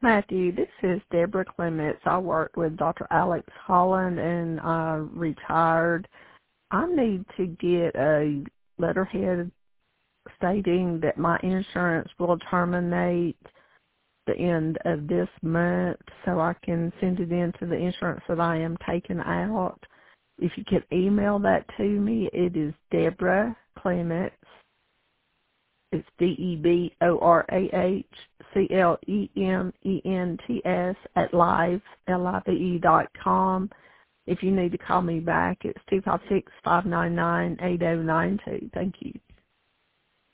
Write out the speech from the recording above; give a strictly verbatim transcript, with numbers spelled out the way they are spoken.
Matthew, this is Deborah Clements. I worked with Doctor Alex Holland and I retired. I need to get a letterhead stating that my insurance will terminate the end of this month so I can send it in to the insurance that I am taking out. If you could email that to me, it is Deborah Clements. It's D E B O R A H C L E M E N T S at live, L I V E dot com. If you need to call me back, it's two five six, five nine nine, eight zero nine two. Thank you.